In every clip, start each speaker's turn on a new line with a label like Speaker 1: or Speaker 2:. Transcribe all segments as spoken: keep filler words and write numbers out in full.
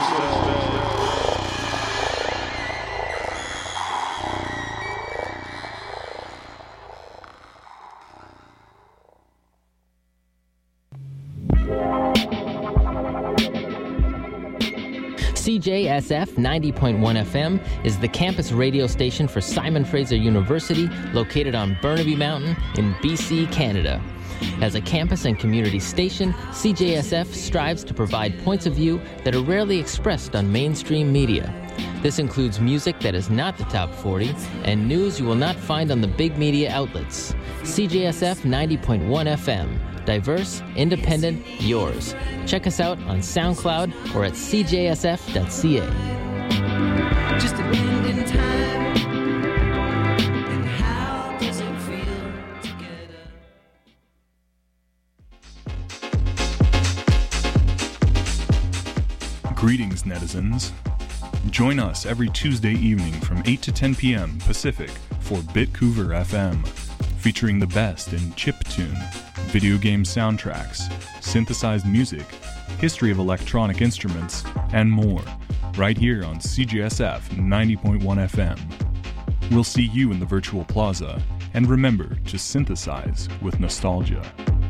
Speaker 1: C J S F ninety point one F M is the campus radio station for Simon Fraser University, located on Burnaby Mountain in B C, Canada. As a campus and community station, C J S F strives to provide points of view that are rarely expressed on mainstream media. This includes music that is not the top forty and news you will not find on the big media outlets. C J S F ninety point one F M. Diverse, independent, yours. Check us out on SoundCloud or at c j s f dot c a.
Speaker 2: Just a bend in time. And how does it feel together?
Speaker 3: Greetings, netizens. Join us every Tuesday evening from eight to ten p.m. Pacific for Bitcouver F M, featuring the best in chiptune, video game soundtracks, synthesized music, history of electronic instruments, and more, right here on C J S F ninety point one F M. We'll see you in the virtual plaza, and remember to synthesize with nostalgia.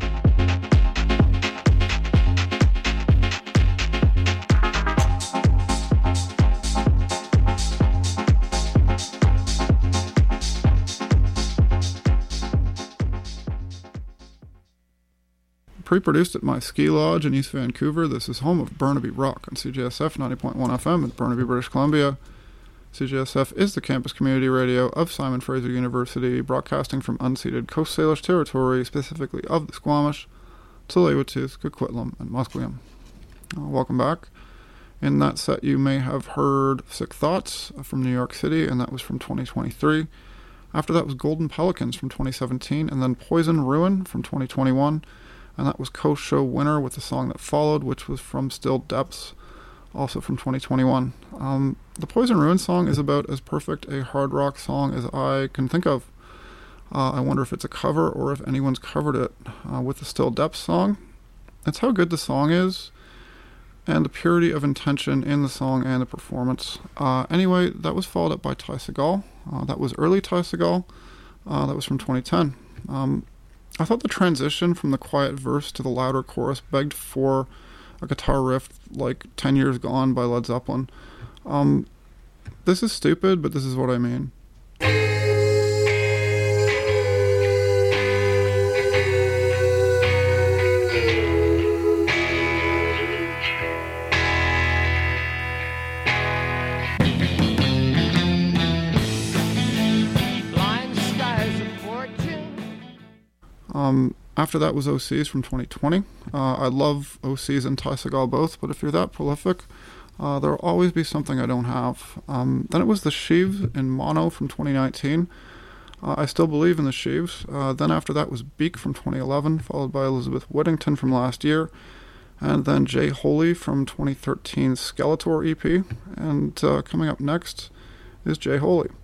Speaker 4: Pre-produced at my ski lodge in East Vancouver. This is home of Burnaby Rock on C J S F ninety point one F M in Burnaby, British Columbia. C J S F is the campus community radio of Simon Fraser University, broadcasting from unceded Coast Salish territory, specifically of the Squamish, Tsleil-Waututh, Coquitlam, and Musqueam. Uh, welcome back. In that set, you may have heard Sick Thoughts from New York City, and that was from twenty twenty-three. After that was Golden Pelicans from twenty seventeen, and then Poison Ruin from twenty twenty-one. And that was Coast Show Winner with the song that followed, which was from Still Depths, also from twenty twenty-one. Um, the Poison Ruin song is about as perfect a hard rock song as I can think of. Uh, I wonder if it's a cover or if anyone's covered it uh, with the Still Depths song. It's how good the song is and the purity of intention in the song and the performance. Uh, anyway, that was followed up by Ty Segall. Uh, that was early Ty Segall. Uh, that was from twenty ten. Um, I thought the transition from the quiet verse to the louder chorus begged for a guitar riff like ten years Gone by Led Zeppelin. Um, this is stupid, but this is what I mean. Um, after that was O Cs from twenty twenty. Uh, I love O Cs and Ty Segall both, but if you're that prolific, uh, there'll always be something I don't have. Um, then it was the Sheaves in Mono from twenty nineteen. Uh, I still believe in the Sheaves. Uh, then after that was Beak from twenty eleven, followed by Elizabeth Whittington from last year, and then Jay Holy from twenty thirteen's Skeletor E P. And uh, coming up next is Jay Holy.